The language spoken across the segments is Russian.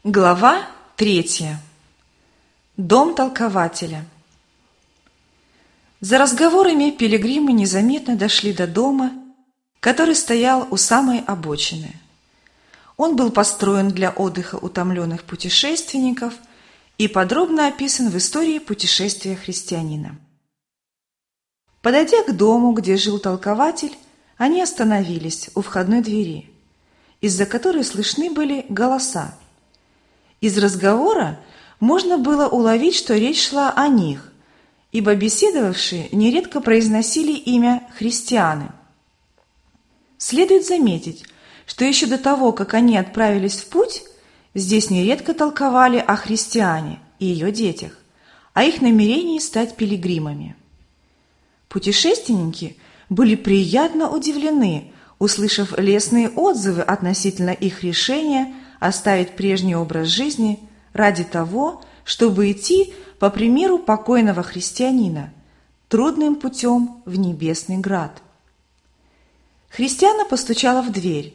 Глава 3. Дом толкователя. За разговорами пилигримы незаметно дошли до дома, который стоял у самой обочины. Он был построен для отдыха утомленных путешественников и подробно описан в истории путешествия христианина. Подойдя к дому, где жил толкователь, они остановились у входной двери, из-за которой слышны были голоса. Из разговора можно было уловить, что речь шла о них, ибо беседовавшие нередко произносили имя христианы. Следует заметить, что еще до того, как они отправились в путь, здесь нередко толковали о христиане и ее детях, о их намерении стать пилигримами. Путешественники были приятно удивлены, услышав лестные отзывы относительно их решения оставить прежний образ жизни ради того, чтобы идти по примеру покойного христианина трудным путем в небесный град. Христиана постучала в дверь.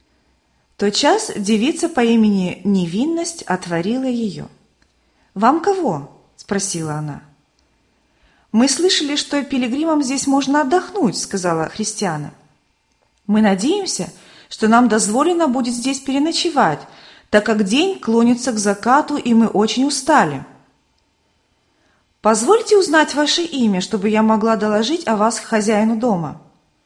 Тотчас девица по имени Невинность отворила ее. «Вам кого?» – спросила она. «Мы слышали, что пилигримам здесь можно отдохнуть», – сказала Христиана. «Мы надеемся, что нам дозволено будет здесь переночевать, так как день клонится к закату, и мы очень устали. Позвольте узнать ваше имя, чтобы я могла доложить о вас хозяину дома».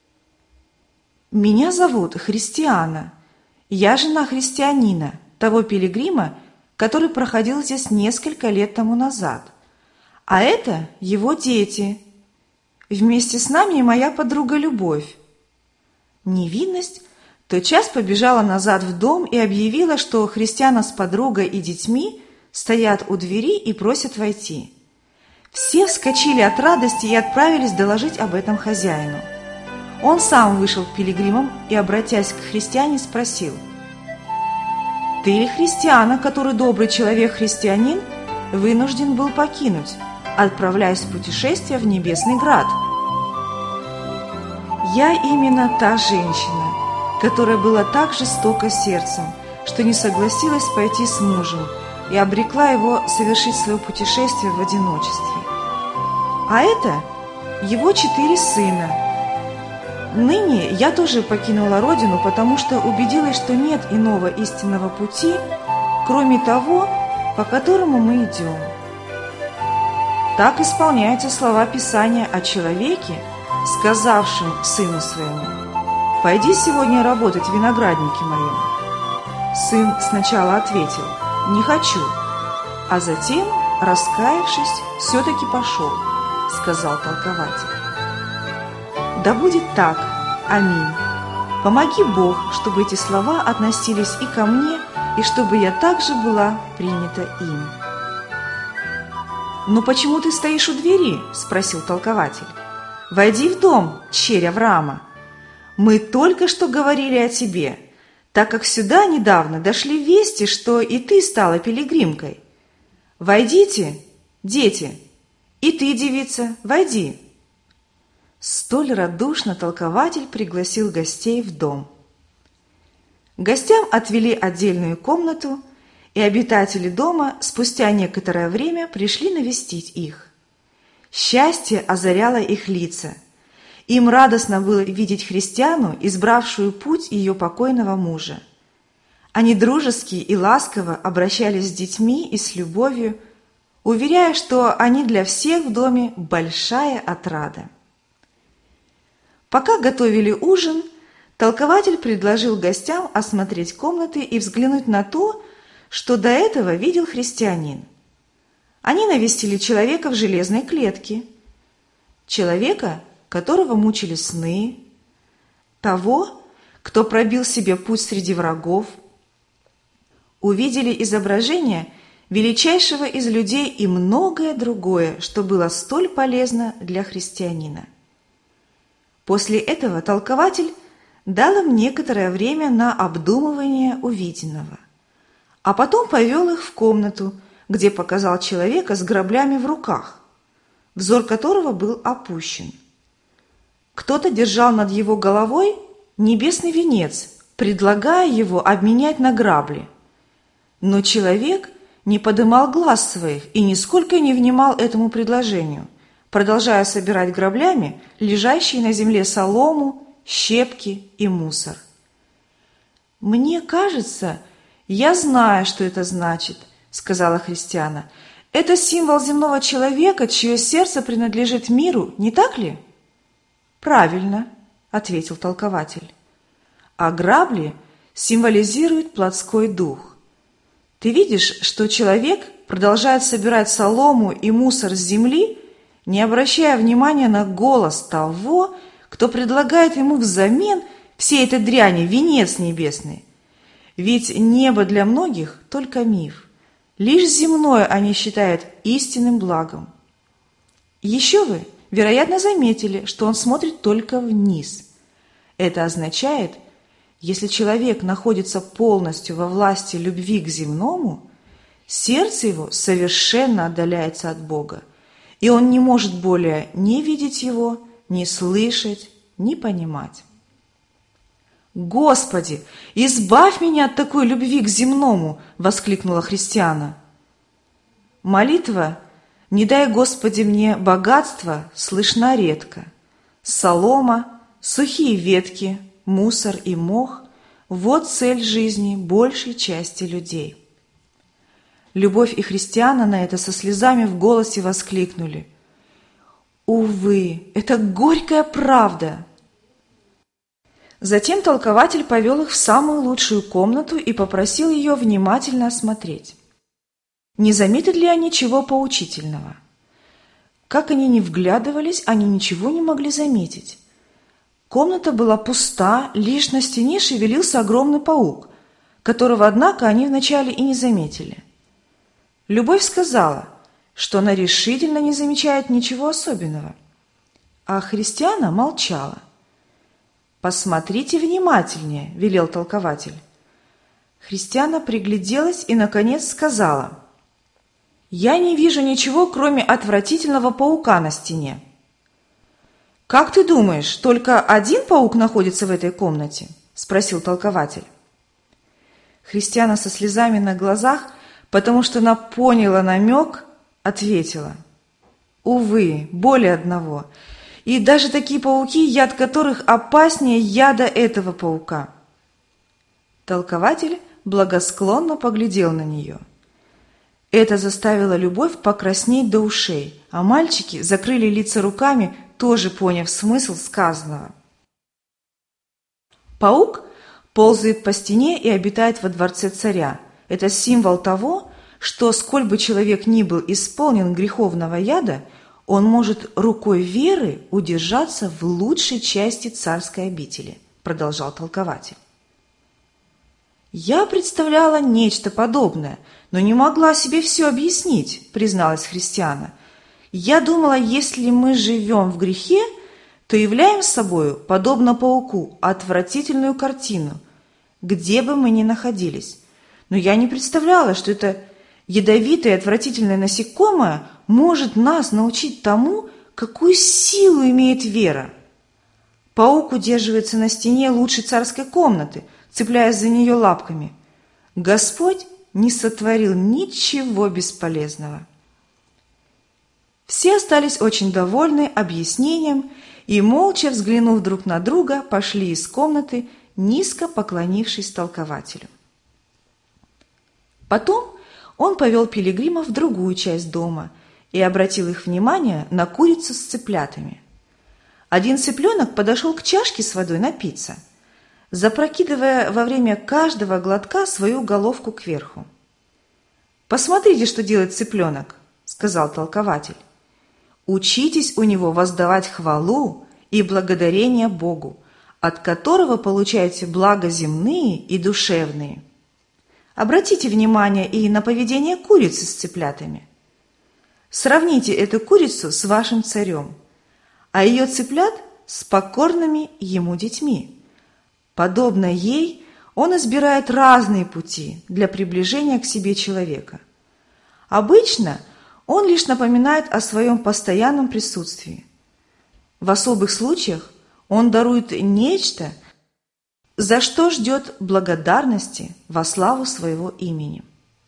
«Меня зовут Христиана. Я жена христианина, того пилигрима, который проходил здесь несколько лет тому назад. А это его дети. Вместе с нами и моя подруга Любовь». Невинность тотчас побежала назад в дом и объявила, что Христиана с подругой и детьми стоят у двери и просят войти. Все вскочили от радости и отправились доложить об этом хозяину. Он сам вышел к пилигримам и, обратясь к Христиане, спросил: «Ты ли Христиана, который добрый человек-христианин вынужден был покинуть, отправляясь в путешествие в небесный град?» «Я именно та женщина, которая была так жестока сердцем, что не согласилась пойти с мужем и обрекла его совершить свое путешествие в одиночестве. А это его 4 сына. Ныне я тоже покинула родину, потому что убедилась, что нет иного истинного пути, кроме того, по которому мы идем. Так исполняются слова Писания о человеке, сказавшим сыну своему: «Пойди сегодня работать в винограднике моем». Сын сначала ответил: «Не хочу», а затем, раскаявшись, все-таки пошел, сказал толкователь. Да будет так. Аминь. Помоги Бог, чтобы эти слова относились и ко мне, и чтобы я также была принята им. «Но почему ты стоишь у двери?» – спросил толкователь. «Войди в дом, черь Авраама. Мы только что говорили о тебе, так как сюда недавно дошли вести, что и ты стала пилигримкой. Войдите, дети, и ты, девица, войди». Столь радушно толкователь пригласил гостей в дом. Гостям отвели отдельную комнату, и обитатели дома спустя некоторое время пришли навестить их. Счастье озаряло их лица. Им радостно было видеть христиану, избравшую путь ее покойного мужа. Они дружески и ласково обращались с детьми и с любовью, уверяя, что они для всех в доме большая отрада. Пока готовили ужин, толкователь предложил гостям осмотреть комнаты и взглянуть на то, что до этого видел христианин. Они навестили человека в железной клетке, человека, которого мучили сны, того, кто пробил себе путь среди врагов, увидели изображение величайшего из людей и многое другое, что было столь полезно для христианина. После этого толкователь дал им некоторое время на обдумывание увиденного, а потом повел их в комнату, где показал человека с граблями в руках, взор которого был опущен. Кто-то держал над его головой небесный венец, предлагая его обменять на грабли. Но человек не подымал глаз своих и нисколько не внимал этому предложению, продолжая собирать граблями лежащие на земле солому, щепки и мусор. «Мне кажется, я знаю, что это значит», — сказала Христиана. «Это символ земного человека, чье сердце принадлежит миру, не так ли?» «Правильно», — ответил толкователь. «А грабли символизируют плотской дух. Ты видишь, что человек продолжает собирать солому и мусор с земли, не обращая внимания на голос того, кто предлагает ему взамен всей этой дряни венец небесный. Ведь небо для многих только миф. Лишь земное они считают истинным благом. Еще вы, вероятно, заметили, что он смотрит только вниз. Это означает, если человек находится полностью во власти любви к земному, сердце его совершенно отдаляется от Бога, и он не может более ни видеть его, ни слышать, ни понимать. «Господи, избавь меня от такой любви к земному!» – воскликнула Христиана. Молитва «Не дай, Господи, мне богатства» слышна редко. Солома, сухие ветки, мусор и мох – вот цель жизни большей части людей. Любовь и Христиана на это со слезами в голосе воскликнули: «Увы, это горькая правда!» Затем толкователь повел их в самую лучшую комнату и попросил ее внимательно осмотреть. Не заметят ли они чего поучительного? Как они ни вглядывались, они ничего не могли заметить. Комната была пуста, лишь на стене шевелился огромный паук, которого, однако, они вначале и не заметили. Любовь сказала, что она решительно не замечает ничего особенного, а Христиана молчала. «Посмотрите внимательнее», – велел толкователь. Христиана пригляделась и, наконец, сказала: «Я не вижу ничего, кроме отвратительного паука на стене». «Как ты думаешь, только один паук находится в этой комнате?» – спросил толкователь. Христиана со слезами на глазах, потому что она поняла намек, ответила: «Увы, более одного. И даже такие пауки, яд которых опаснее яда этого паука». Толкователь благосклонно поглядел на нее. Это заставило Любовь покраснеть до ушей, а мальчики закрыли лица руками, тоже поняв смысл сказанного. Паук ползает по стене и обитает во дворце царя. Это символ того, что, сколь бы человек ни был исполнен греховного яда, он может рукой веры удержаться в лучшей части царской обители, продолжал толкователь. «Я представляла нечто подобное, но не могла себе все объяснить», призналась Христиана. «Я думала, если мы живем в грехе, то являем собою, подобно пауку, отвратительную картину, где бы мы ни находились. Но я не представляла, что это ядовитое и отвратительное насекомое может нас научить тому, какую силу имеет вера. Паук удерживается на стене лучшей царской комнаты, цепляясь за нее лапками. Господь не сотворил ничего бесполезного». Все остались очень довольны объяснением и, молча взглянув друг на друга, пошли из комнаты, низко поклонившись толкователю. Потом он повел пилигримов в другую часть дома и обратил их внимание на курицу с цыплятами. Один цыпленок подошел к чашке с водой напиться, запрокидывая во время каждого глотка свою головку кверху. «Посмотрите, что делает цыпленок», — сказал толкователь. «Учитесь у него воздавать хвалу и благодарение Богу, от которого получаете блага земные и душевные. Обратите внимание и на поведение курицы с цыплятами. Сравните эту курицу с вашим царем, а ее цыплят с покорными ему детьми. Подобно ей, он избирает разные пути для приближения к себе человека. Обычно он лишь напоминает о своем постоянном присутствии. В особых случаях он дарует нечто, за что ждет благодарности во славу своего имени».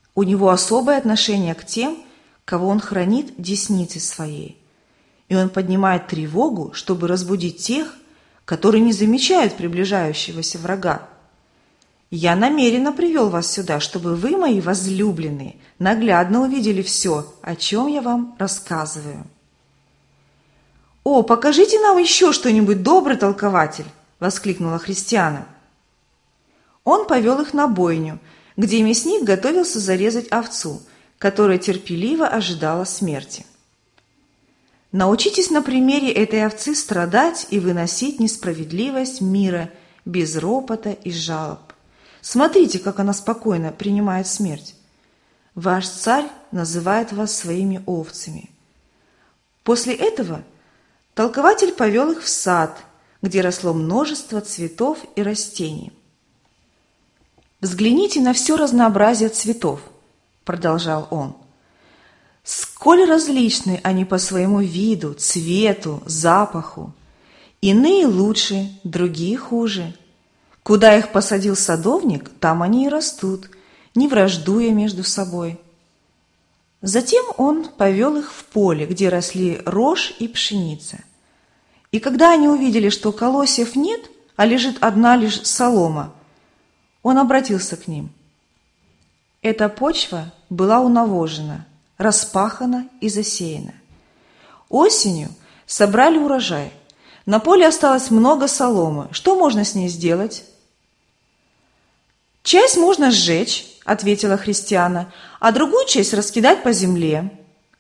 У него особое отношение к тем, кого он хранит десницей своей. И он поднимает тревогу, чтобы разбудить тех, которые не замечают приближающегося врага. Я намеренно привел вас сюда, чтобы вы, мои возлюбленные, наглядно увидели все, о чем я вам рассказываю. «О, покажите нам еще что-нибудь, добрый толкователь!» – воскликнула Христиана. Он повел их на бойню, где мясник готовился зарезать овцу, которая терпеливо ожидала смерти. Научитесь на примере этой овцы страдать и выносить несправедливость мира без ропота и жалоб. Смотрите, как она спокойно принимает смерть. Ваш царь называет вас своими овцами. После этого толкователь повел их в сад, где росло множество цветов и растений. «Взгляните на все разнообразие цветов», – продолжал он. «Сколь различны они по своему виду, цвету, запаху. Иные лучше, другие хуже. Куда их посадил садовник, там они и растут, не враждуя между собой». Затем он повел их в поле, где росли рожь и пшеница. И когда они увидели, что колосьев нет, а лежит одна лишь солома, он обратился к ним. Эта почва была унавожена, распахана и засеяна. Осенью собрали урожай. На поле осталось много соломы. Что можно с ней сделать? «Часть можно сжечь», — ответила Христиана, «а другую часть раскидать по земле».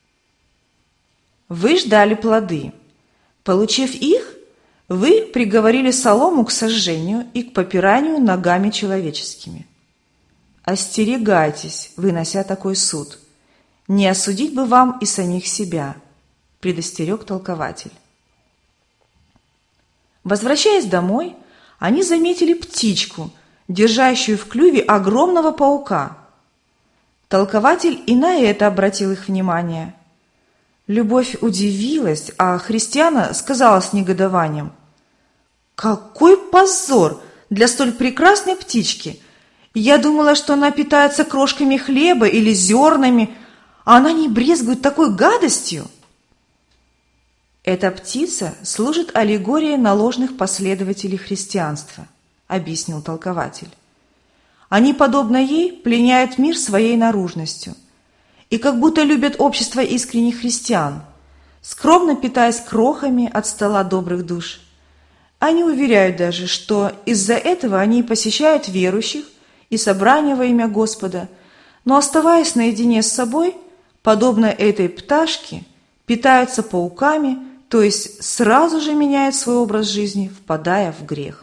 Вы ждали плоды. Получив их, вы приговорили солому к сожжению и к попиранию ногами человеческими. Остерегайтесь, вынося такой суд. Не осудить бы вам и самих себя, предостерег толкователь. Возвращаясь домой, они заметили птичку, держащую в клюве огромного паука. Толкователь и на это обратил их внимание. Любовь удивилась, а Христиана сказала с негодованием: «Какой позор для столь прекрасной птички! Я думала, что она питается крошками хлеба или зернами, а она не брезгует такой гадостью!» «Эта птица служит аллегорией на ложных последователей христианства», — объяснил толкователь. «Они, подобно ей, пленяют мир своей наружностью и как будто любят общество искренних христиан, скромно питаясь крохами от стола добрых душ. Они уверяют даже, что из-за этого они посещают верующих и собрания во имя Господа, но, оставаясь наедине с собой, подобно этой пташке, питаются пауками, то есть сразу же меняют свой образ жизни, впадая в грех».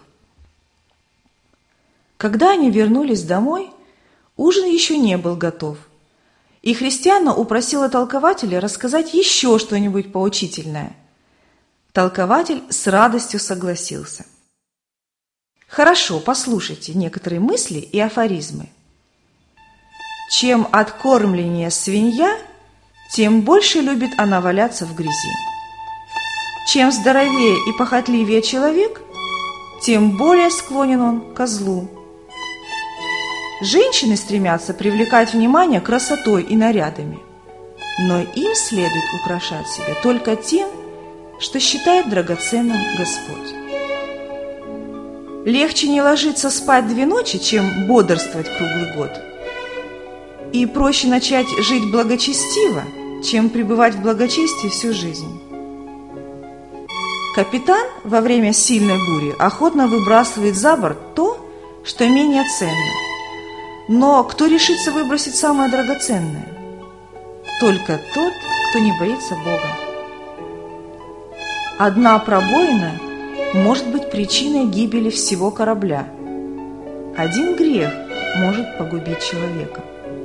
Когда они вернулись домой, ужин еще не был готов, и Христиана упросила толкователя рассказать еще что-нибудь поучительное. Толкователь с радостью согласился. «Хорошо, послушайте некоторые мысли и афоризмы. Чем откормленнее свинья, тем больше любит она валяться в грязи. Чем здоровее и похотливее человек, тем более склонен он к злу. Женщины стремятся привлекать внимание красотой и нарядами, но им следует украшать себя только тем, что считает драгоценным Господь. Легче не ложиться спать 2 ночи, чем бодрствовать круглый год. И проще начать жить благочестиво, чем пребывать в благочестии всю жизнь. Капитан во время сильной бури охотно выбрасывает за борт то, что менее ценно. Но кто решится выбросить самое драгоценное? Только тот, кто не боится Бога. Одна пробоина может быть причиной гибели всего корабля. Один грех может погубить человека.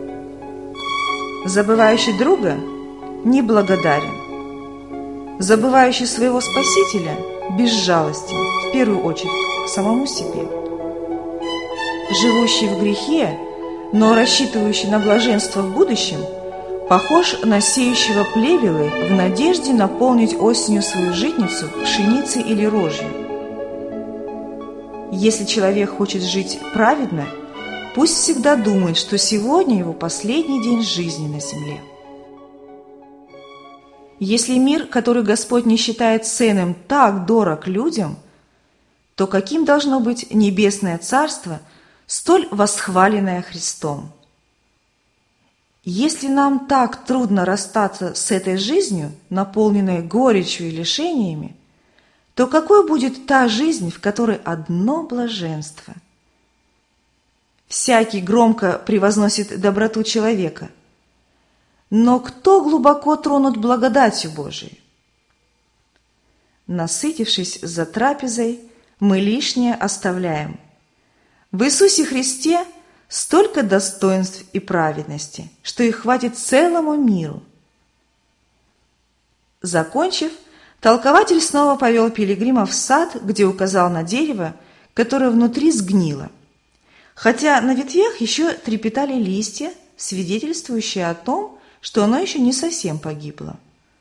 Забывающий друга неблагодарен. Забывающий своего Спасителя безжалостен, в первую очередь, к самому себе. Живущий в грехе, но рассчитывающий на блаженство в будущем, похож на сеющего плевелы в надежде наполнить осенью свою житницу пшеницей или рожью. Если человек хочет жить праведно, пусть всегда думает, что сегодня его последний день жизни на земле. Если мир, который Господь не считает ценным, так дорог людям, то каким должно быть небесное царство, столь восхваленное Христом? Если нам так трудно расстаться с этой жизнью, наполненной горечью и лишениями, то какой будет та жизнь, в которой одно блаженство? Всякий громко превозносит доброту человека, но кто глубоко тронут благодатью Божией? Насытившись за трапезой, мы лишнее оставляем. В Иисусе Христе столько достоинств и праведности, что их хватит целому миру. Закончив, толкователь снова повел пилигрима в сад, где указал на дерево, которое внутри сгнило, хотя на ветвях еще трепетали листья, свидетельствующие о том, что оно еще не совсем погибло.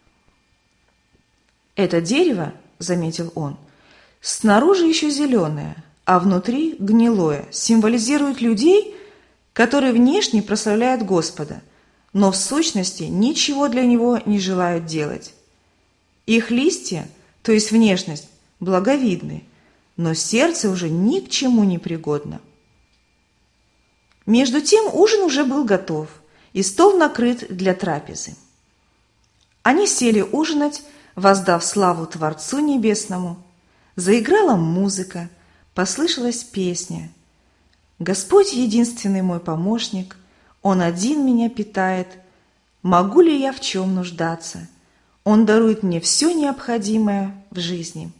«Это дерево, — заметил он, — снаружи еще зеленое, а внутри гнилое, символизирует людей, которые внешне прославляют Господа, но в сущности ничего для Него не желают делать. Их листья, то есть внешность, благовидны, но сердце уже ни к чему не пригодно». Между тем ужин уже был готов, и стол накрыт для трапезы. Они сели ужинать, воздав славу Творцу Небесному. Заиграла музыка, послышалась песня. «Господь единственный мой помощник, Он один меня питает. Могу ли я в чем нуждаться? Он дарует мне все необходимое в жизни».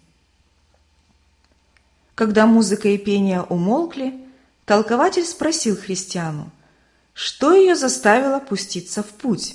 Когда музыка и пение умолкли, толкователь спросил христиану, что ее заставило пуститься в путь.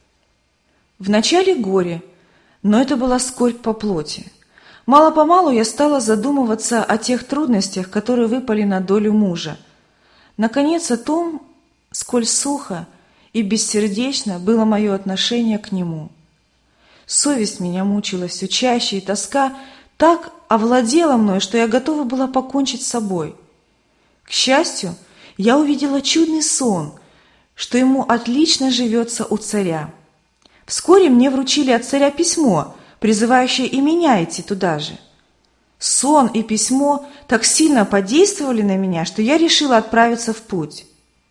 Вначале горе, но это была скорбь по плоти. Мало-помалу я стала задумываться о тех трудностях, которые выпали на долю мужа. Наконец, о том, сколь сухо и бессердечно было мое отношение к нему. Совесть меня мучила все чаще, и тоска так овладела мной, что я готова была покончить с собой. К счастью, я увидела чудный сон, что ему отлично живется у царя. Вскоре мне вручили от царя письмо, призывающее и меня идти туда же. Сон и письмо так сильно подействовали на меня, что я решила отправиться в путь.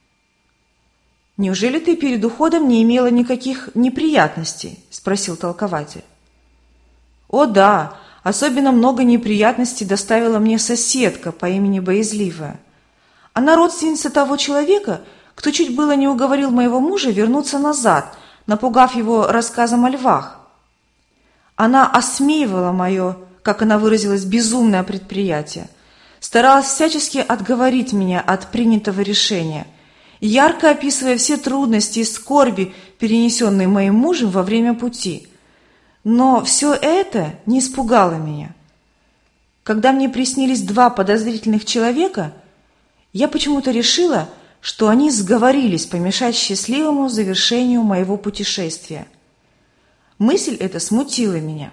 «Неужели ты перед уходом не имела никаких неприятностей?» – спросил толкователь. «О да, особенно много неприятностей доставила мне соседка по имени Боязливая. Она родственница того человека, кто чуть было не уговорил моего мужа вернуться назад, напугав его рассказом о львах. Она осмеивала мое, как она выразилась, безумное предприятие, старалась всячески отговорить меня от принятого решения, ярко описывая все трудности и скорби, перенесенные моим мужем во время пути. Но все это не испугало меня. Когда мне приснились два подозрительных человека, я почему-то решила, что они сговорились помешать счастливому завершению моего путешествия. Мысль эта смутила меня.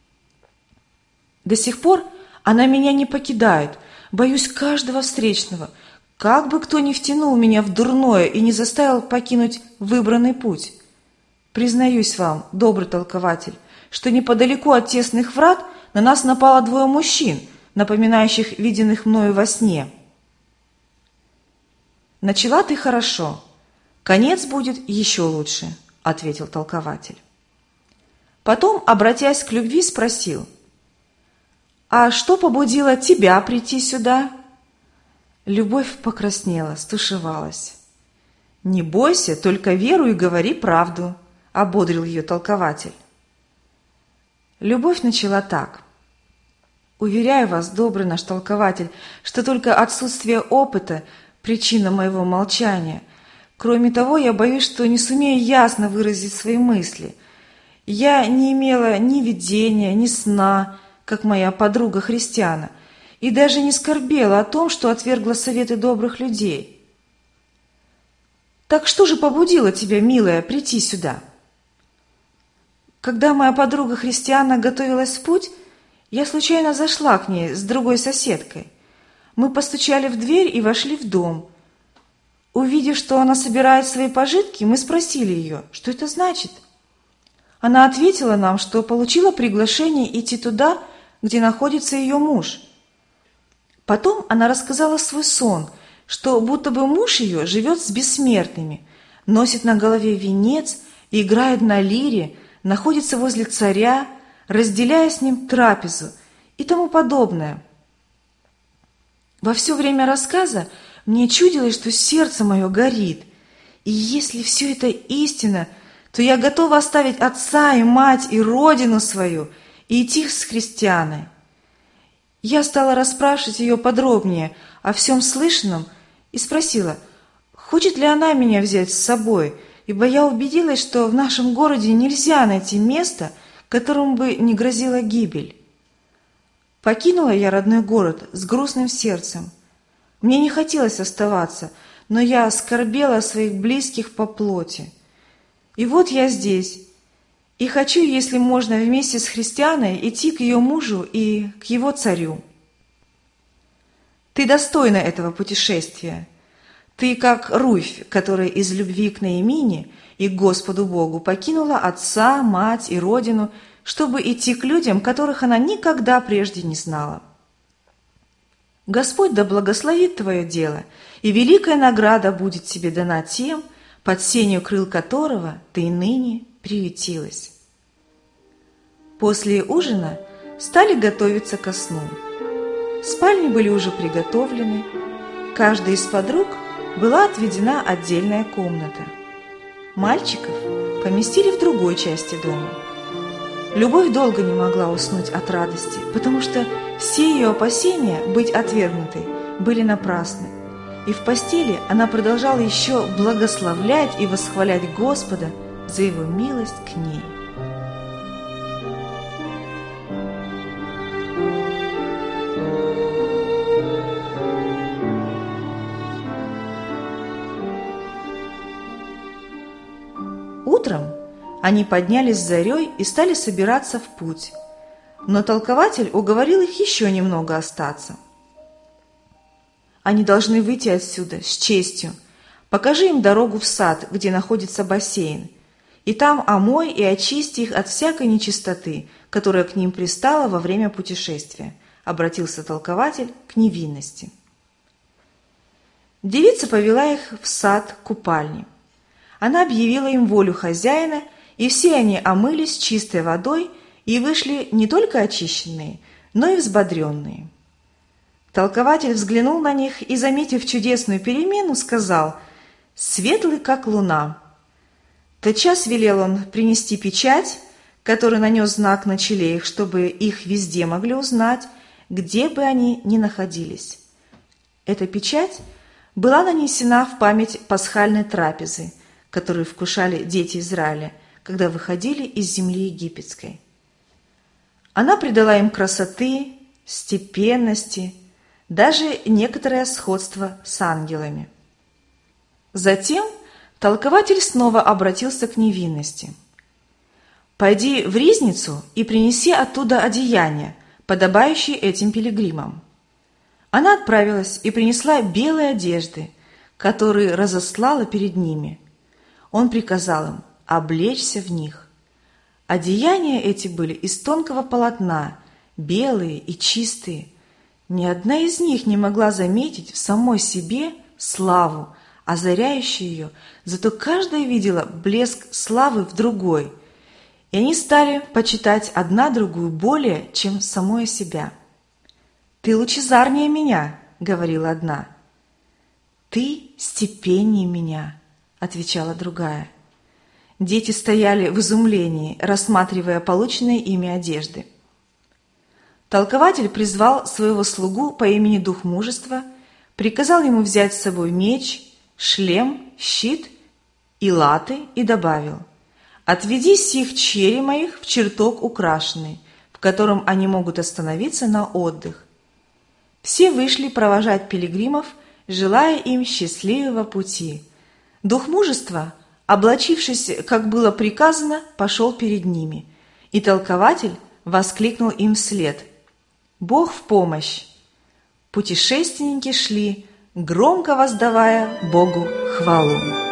До сих пор она меня не покидает, боюсь каждого встречного, как бы кто ни втянул меня в дурное и не заставил покинуть выбранный путь. Признаюсь вам, добрый толкователь, что неподалеку от тесных врат на нас напало двое мужчин, напоминающих виденных мною во сне. «Начала ты хорошо, конец будет еще лучше», — ответил толкователь. Потом, обратясь к любви, спросил, «А что побудило тебя прийти сюда?» Любовь покраснела, стушевалась. «Не бойся, только веруй и говори правду», — ободрил ее толкователь. Любовь начала так. «Уверяю вас, добрый наш толкователь, что только отсутствие опыта — причина моего молчания. Кроме того, я боюсь, что не сумею ясно выразить свои мысли. Я не имела ни видения, ни сна, как моя подруга-христиана, и даже не скорбела о том, что отвергла советы добрых людей. Так что же побудило тебя, милая, прийти сюда?» Когда моя подруга-христиана готовилась в путь, я случайно зашла к ней с другой соседкой. Мы постучали в дверь и вошли в дом. Увидев, что она собирает свои пожитки, мы спросили ее, что это значит. Она ответила нам, что получила приглашение идти туда, где находится ее муж. Потом она рассказала свой сон, что будто бы муж ее живет с бессмертными, носит на голове венец, играет на лире, находится возле царя, разделяя с ним трапезу и тому подобное. Во все время рассказа мне чудилось, что сердце мое горит, и если все это истина, то я готова оставить отца и мать и родину свою и идти с христианой. Я стала расспрашивать ее подробнее о всем слышанном и спросила, хочет ли она меня взять с собой, ибо я убедилась, что в нашем городе нельзя найти место, которому бы не грозила гибель. Покинула я родной город с грустным сердцем. Мне не хотелось оставаться, но я скорбела о своих близких по плоти. И вот я здесь, и хочу, если можно, вместе с христианой идти к ее мужу и к его царю. Ты достойна этого путешествия. Ты как Руфь, которая из любви к Наимине и к Господу Богу покинула отца, мать и родину, чтобы идти к людям, которых она никогда прежде не знала. Господь да благословит твое дело, и великая награда будет тебе дана тем, под сенью крыл которого ты и ныне приютилась. После ужина стали готовиться ко сну. Спальни были уже приготовлены, каждой из подруг была отведена отдельная комната. Мальчиков поместили в другой части дома. Любовь долго не могла уснуть от радости, потому что все ее опасения быть отвергнутой были напрасны. И в постели она продолжала еще благословлять и восхвалять Господа за Его милость к ней. Утром они поднялись зарей и стали собираться в путь, но толкователь уговорил их еще немного остаться. Они должны выйти отсюда с честью. Покажи им дорогу в сад, где находится бассейн, и там омой и очисти их от всякой нечистоты, которая к ним пристала во время путешествия, обратился толкователь к невинности. Девица повела их в сад купальни. Она объявила им волю хозяина, и все они омылись чистой водой и вышли не только очищенные, но и взбодренные. Толкователь взглянул на них и, заметив чудесную перемену, сказал: «Светлый, как луна». Тотчас велел он принести печать, который нанес знак на челе их, чтобы их везде могли узнать, где бы они ни находились. Эта печать была нанесена в память пасхальной трапезы, которую вкушали дети Израиля, когда выходили из земли египетской. Она придала им красоты, степенности, даже некоторое сходство с ангелами. Затем толкователь снова обратился к невинности. «Пойди в ризницу и принеси оттуда одеяния, подобающие этим пилигримам». Она отправилась и принесла белые одежды, которые разослала перед ними. Он приказал им облечься в них. Одеяния эти были из тонкого полотна, белые и чистые. Ни одна из них не могла заметить в самой себе славу, озаряющую ее, зато каждая видела блеск славы в другой, и они стали почитать одна другую более, чем самое себя. «Ты лучезарнее меня», — говорила одна. «Ты степеннее меня», — отвечала другая. Дети стояли в изумлении, рассматривая полученные ими одежды. Толкователь призвал своего слугу по имени Дух Мужества, приказал ему взять с собой меч, шлем, щит и латы и добавил: «Отведи сих черей моих в чертог украшенный, в котором они могут остановиться на отдых». Все вышли провожать пилигримов, желая им счастливого пути. Дух Мужества, облачившись, как было приказано, пошел перед ними, и толкователь воскликнул им вслед: «Бог в помощь!» Путешественники шли, громко воздавая Богу хвалу.